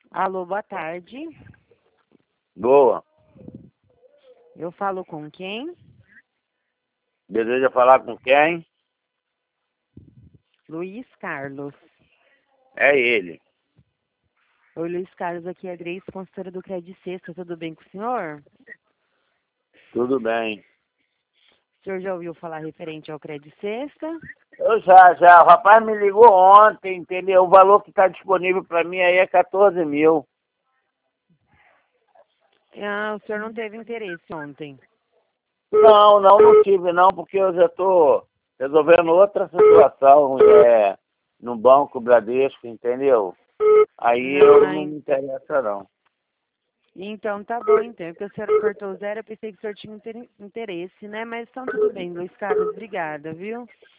Alô, boa tarde. Boa. Eu falo com quem? Deseja falar com quem? Luiz Carlos. É ele. Oi, Luiz Carlos, aqui é a Grace, consultora do Crédito Sexta. Tudo bem com o senhor? Tudo bem. O senhor já ouviu falar referente ao Crédito Sexta? Eu já. O rapaz me ligou ontem, entendeu? O valor que está disponível para mim aí é 14 mil. Ah, o senhor não teve interesse ontem. Não tive não, porque eu já estou resolvendo outra situação no Banco Bradesco, entendeu? Aí eu não me interessa não. Então tá bom, então. Porque o senhor cortou zero, eu pensei que o senhor tinha interesse, né? Mas então tudo bem, Luiz Carlos, obrigada, viu?